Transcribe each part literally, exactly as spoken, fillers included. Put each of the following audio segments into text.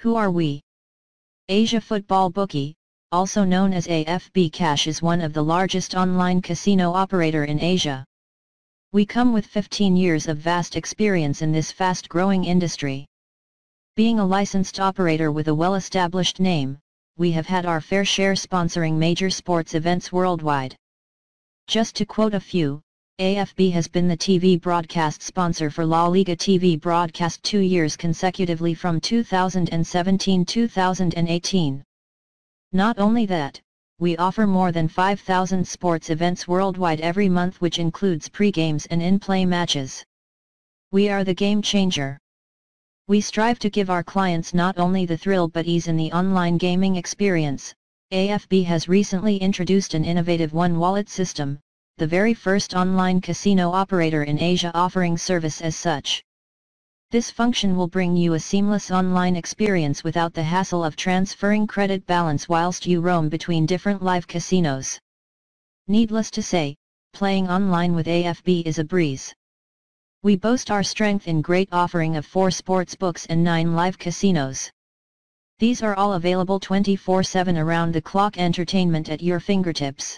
Who are we? Asia Football Bookie, also known as A F B Cash, is one of the largest online casino operator in Asia. We come with fifteen years of vast experience in this fast-growing industry. Being a licensed operator with a well-established name, we have had our fair share sponsoring major sports events worldwide. Just to quote a few, A F B has been the T V broadcast sponsor for La Liga T V broadcast two years consecutively from two thousand seventeen to two thousand eighteen. Not only that, we offer more than five thousand sports events worldwide every month, which includes pre-games and in-play matches. We are the game changer. We strive to give our clients not only the thrill but ease in the online gaming experience. A F B has recently introduced an innovative One Wallet system, the very first online casino operator in Asia offering service as such. This function will bring you a seamless online experience without the hassle of transferring credit balance whilst you roam between different live casinos. Needless to say, playing online with A F B is a breeze. We boast our strength in great offering of four sports books and nine live casinos. These are all available twenty-four seven around-the-clock entertainment at your fingertips.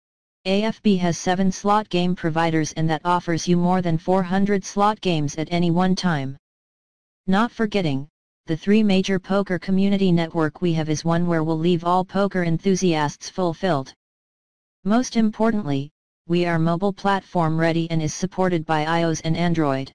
A F B has seven slot game providers, and that offers you more than four hundred slot games at any one time. Not forgetting, the three major poker community network we have is one where we'll leave all poker enthusiasts fulfilled. Most importantly, we are mobile platform ready and is supported by iOS and Android.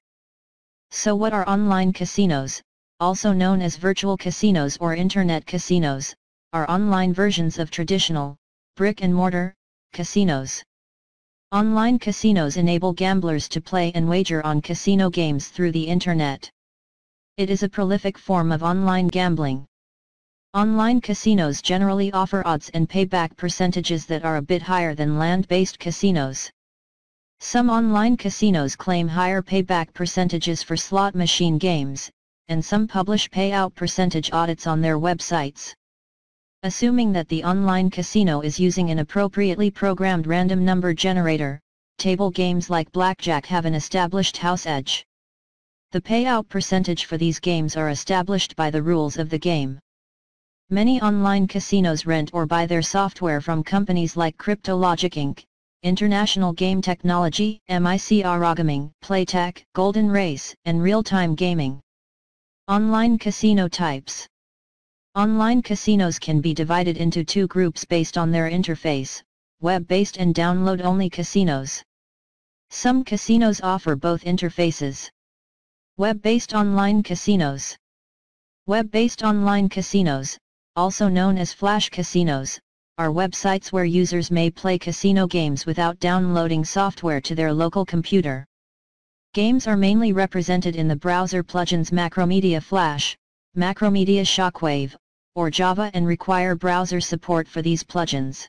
So what are online casinos, also known as virtual casinos or internet casinos, are online versions of traditional, brick-and-mortar, casinos. Online casinos enable gamblers to play and wager on casino games through the internet. It is a prolific form of online gambling. Online casinos generally offer odds and payback percentages that are a bit higher than land-based casinos. Some online casinos claim higher payback percentages for slot machine games, and some publish payout percentage audits on their websites. Assuming that the online casino is using an appropriately programmed random number generator, table games like blackjack have an established house edge. The payout percentage for these games are established by the rules of the game. Many online casinos rent or buy their software from companies like CryptoLogic Incorporated, International Game Technology, MICR Gaming, Playtech, Golden Race, and Real Time Gaming. Online casino types. Online casinos can be divided into two groups based on their interface, web-based and download-only casinos. Some casinos offer both interfaces. Web-based online casinos. Web-based online casinos, also known as flash casinos, are websites where users may play casino games without downloading software to their local computer. Games are mainly represented in the browser plugins Macromedia Flash, Macromedia Shockwave, or Java and require browser support for these plugins.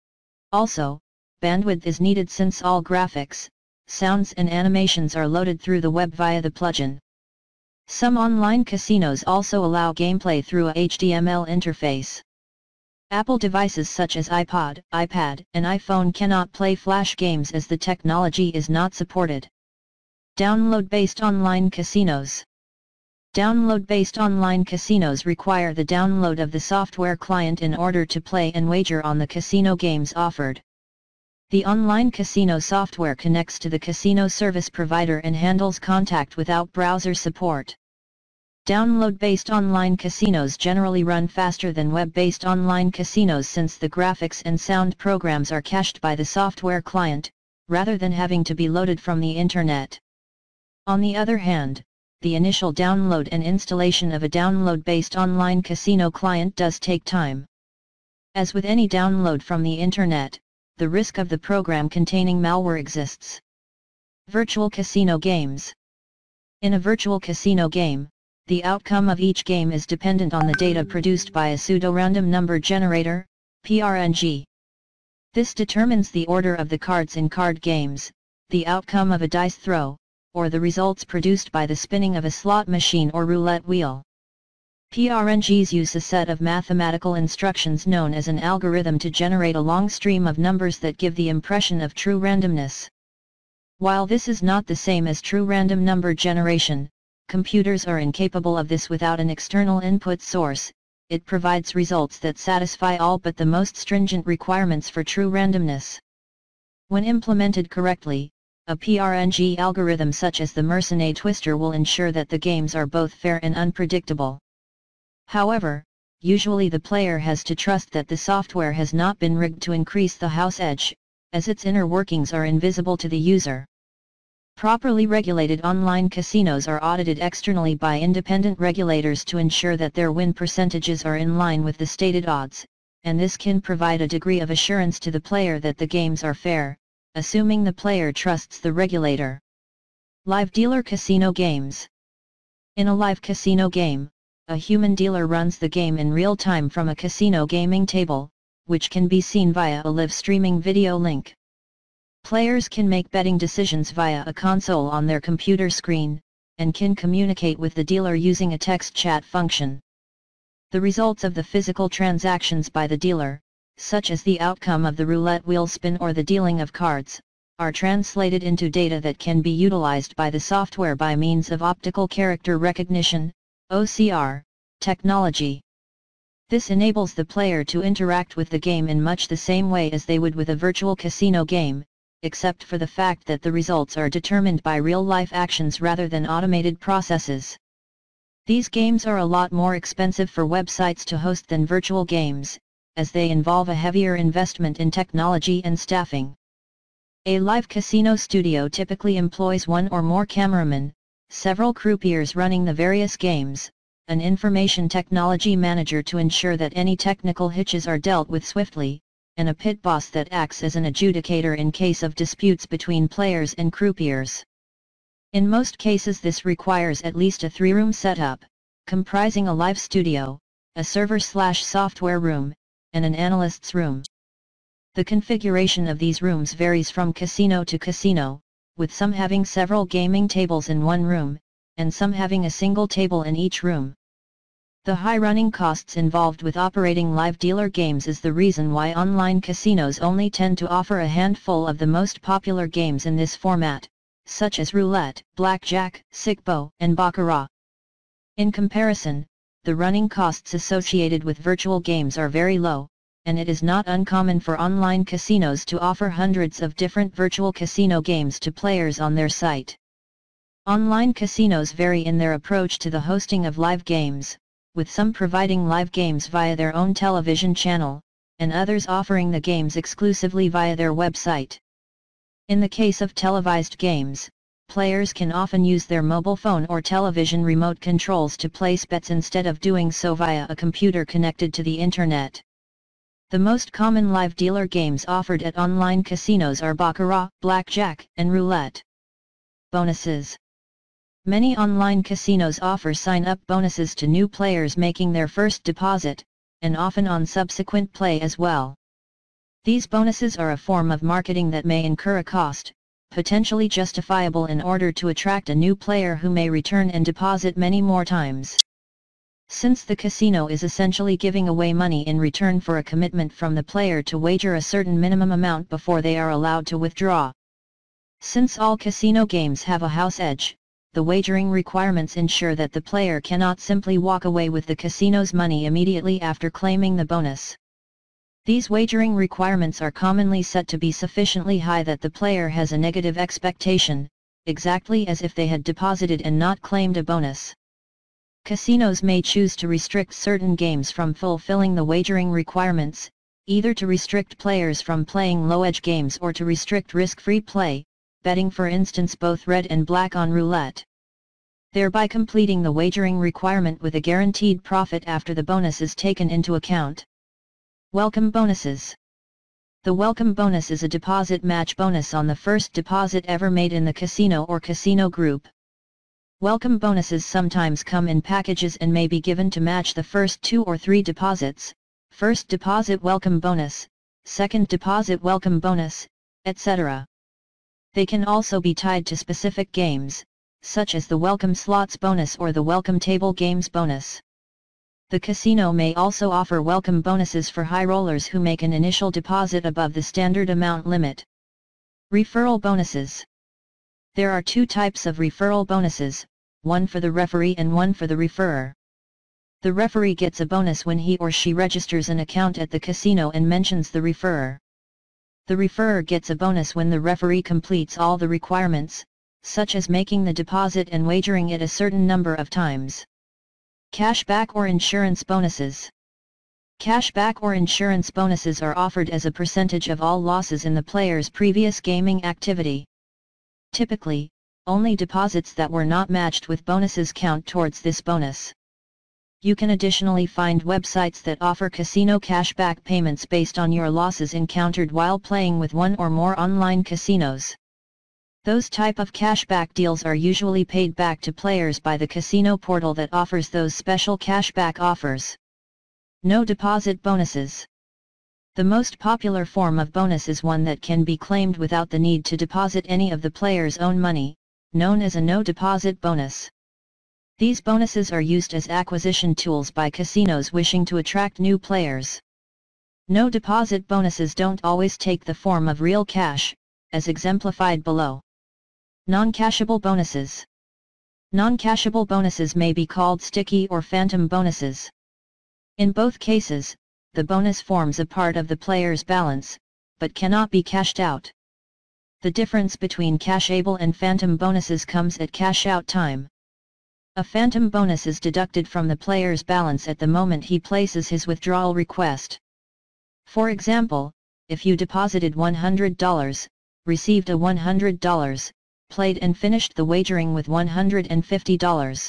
Also, bandwidth is needed since all graphics, sounds and animations are loaded through the web via the plugin. Some online casinos also allow gameplay through a H T M L interface. Apple devices such as iPod, iPad, and iPhone cannot play flash games as the technology is not supported. Download-based online casinos. Download-based online casinos require the download of the software client in order to play and wager on the casino games offered. The online casino software connects to the casino service provider and handles contact without browser support. Download-based online casinos generally run faster than web-based online casinos since the graphics and sound programs are cached by the software client, rather than having to be loaded from the internet. On the other hand, the initial download and installation of a download-based online casino client does take time. As with any download from the internet, the risk of the program containing malware exists. Virtual casino games. In a virtual casino game, the outcome of each game is dependent on the data produced by a pseudo-random number generator, P R N G. This determines the order of the cards in card games, the outcome of a dice throw, or the results produced by the spinning of a slot machine or roulette wheel. P R N Gs use a set of mathematical instructions known as an algorithm to generate a long stream of numbers that give the impression of true randomness. While this is not the same as true random number generation, computers are incapable of this without an external input source. It provides results that satisfy all but the most stringent requirements for true randomness. When implemented correctly, a P R N G algorithm such as the Mersenne twister will ensure that the games are both fair and unpredictable. However, usually the player has to trust that the software has not been rigged to increase the house edge, as its inner workings are invisible to the user. Properly regulated online casinos are audited externally by independent regulators to ensure that their win percentages are in line with the stated odds, and this can provide a degree of assurance to the player that the games are fair, assuming the player trusts the regulator. Live dealer casino games. In a live casino game, a human dealer runs the game in real time from a casino gaming table, which can be seen via a live streaming video link. Players can make betting decisions via a console on their computer screen, and can communicate with the dealer using a text chat function. The results of the physical transactions by the dealer, such as the outcome of the roulette wheel spin or the dealing of cards, are translated into data that can be utilized by the software by means of optical character recognition, O C R, technology. This enables the player to interact with the game in much the same way as they would with a virtual casino game, except for the fact that the results are determined by real-life actions rather than automated processes. These games are a lot more expensive for websites to host than virtual games, as they involve a heavier investment in technology and staffing. A live casino studio typically employs one or more cameramen, several croupiers running the various games, an information technology manager to ensure that any technical hitches are dealt with swiftly, and a pit boss that acts as an adjudicator in case of disputes between players and croupiers. In most cases this requires at least a three-room setup, comprising a live studio, a server-slash-software room, and an analyst's room. The configuration of these rooms varies from casino to casino, with some having several gaming tables in one room, and some having a single table in each room. The high running costs involved with operating live dealer games is the reason why online casinos only tend to offer a handful of the most popular games in this format, such as roulette, blackjack, sic-bo, and baccarat. In comparison, the running costs associated with virtual games are very low, and it is not uncommon for online casinos to offer hundreds of different virtual casino games to players on their site. Online casinos vary in their approach to the hosting of live games, with some providing live games via their own television channel, and others offering the games exclusively via their website. In the case of televised games, players can often use their mobile phone or television remote controls to place bets instead of doing so via a computer connected to the internet. The most common live dealer games offered at online casinos are baccarat, blackjack, and roulette. Bonuses. Many online casinos offer sign-up bonuses to new players making their first deposit, and often on subsequent play as well. These bonuses are a form of marketing that may incur a cost, potentially justifiable in order to attract a new player who may return and deposit many more times. Since the casino is essentially giving away money in return for a commitment from the player to wager a certain minimum amount before they are allowed to withdraw. Since all casino games have a house edge, the wagering requirements ensure that the player cannot simply walk away with the casino's money immediately after claiming the bonus. These wagering requirements are commonly set to be sufficiently high that the player has a negative expectation, exactly as if they had deposited and not claimed a bonus. Casinos may choose to restrict certain games from fulfilling the wagering requirements, either to restrict players from playing low-edge games or to restrict risk-free play, betting for instance both red and black on roulette, thereby completing the wagering requirement with a guaranteed profit after the bonus is taken into account. Welcome bonuses. The welcome bonus is a deposit match bonus on the first deposit ever made in the casino or casino group. Welcome bonuses sometimes come in packages and may be given to match the first two or three deposits, first deposit welcome bonus, second deposit welcome bonus, et cetera. They can also be tied to specific games, such as the Welcome Slots bonus or the Welcome Table Games bonus. The casino may also offer welcome bonuses for high rollers who make an initial deposit above the standard amount limit. Referral bonuses. There are two types of referral bonuses, one for the referee and one for the referrer. The referee gets a bonus when he or she registers an account at the casino and mentions the referrer. The referrer gets a bonus when the referee completes all the requirements, such as making the deposit and wagering it a certain number of times. Cashback or insurance bonuses. Cashback or insurance bonuses are offered as a percentage of all losses in the player's previous gaming activity. Typically, only deposits that were not matched with bonuses count towards this bonus. You can additionally find websites that offer casino cashback payments based on your losses encountered while playing with one or more online casinos. Those type of cashback deals are usually paid back to players by the casino portal that offers those special cashback offers. No deposit bonuses. The most popular form of bonus is one that can be claimed without the need to deposit any of the player's own money, known as a no-deposit bonus. These bonuses are used as acquisition tools by casinos wishing to attract new players. No-deposit bonuses don't always take the form of real cash, as exemplified below. Non-cashable bonuses. Non-cashable bonuses may be called sticky or phantom bonuses. In both cases, the bonus forms a part of the player's balance, but cannot be cashed out. The difference between cashable and phantom bonuses comes at cash-out time. A phantom bonus is deducted from the player's balance at the moment he places his withdrawal request. For example, if you deposited one hundred dollars, received a one hundred dollars, played and finished the wagering with one hundred fifty dollars.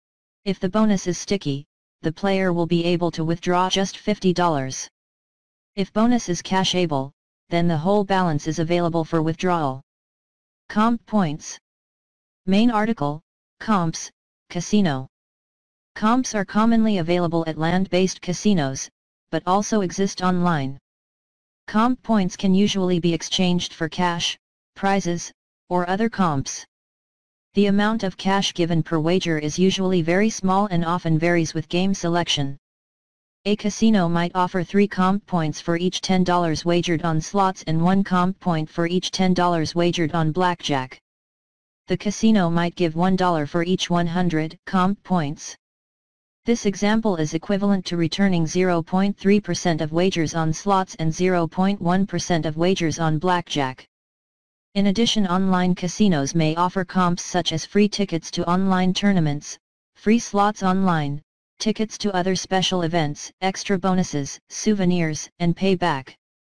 If the bonus is sticky, the player will be able to withdraw just fifty dollars. If bonus is cashable, then the whole balance is available for withdrawal. Comp points. Main article, Comps, Casino. Comps are commonly available at land-based casinos, but also exist online. Comp points can usually be exchanged for cash, prizes, or other comps. The amount of cash given per wager is usually very small and often varies with game selection. A casino might offer three comp points for each ten dollars wagered on slots and one comp point for each ten dollars wagered on blackjack. The casino might give one dollar for each one hundred comp points. This example is equivalent to returning zero point three percent of wagers on slots and zero point one percent of wagers on blackjack. In addition, online casinos may offer comps such as free tickets to online tournaments, free slots online, tickets to other special events, extra bonuses, souvenirs, and payback.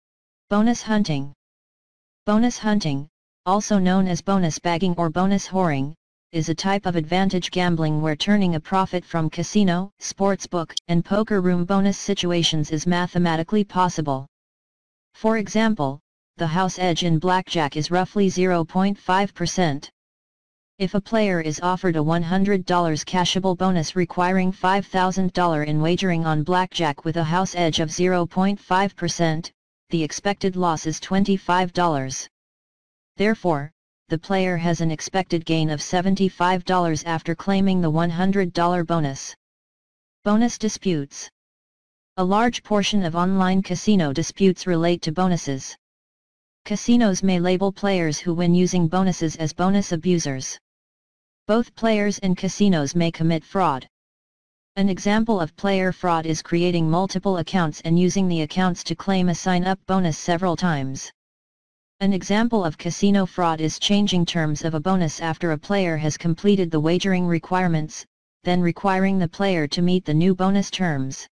Bonus hunting. Bonus hunting, also known as bonus bagging or bonus whoring, is a type of advantage gambling where turning a profit from casino, sportsbook, and poker room bonus situations is mathematically possible. For example, the house edge in blackjack is roughly zero point five percent. If a player is offered a one hundred dollars cashable bonus requiring five thousand dollars in wagering on blackjack with a house edge of zero point five percent, the expected loss is twenty-five dollars. Therefore, the player has an expected gain of seventy-five dollars after claiming the one hundred dollars bonus. Bonus disputes. A large portion of online casino disputes relate to bonuses. Casinos may label players who win using bonuses as bonus abusers. Both players and casinos may commit fraud. An example of player fraud is creating multiple accounts and using the accounts to claim a sign-up bonus several times. An example of casino fraud is changing terms of a bonus after a player has completed the wagering requirements, then requiring the player to meet the new bonus terms.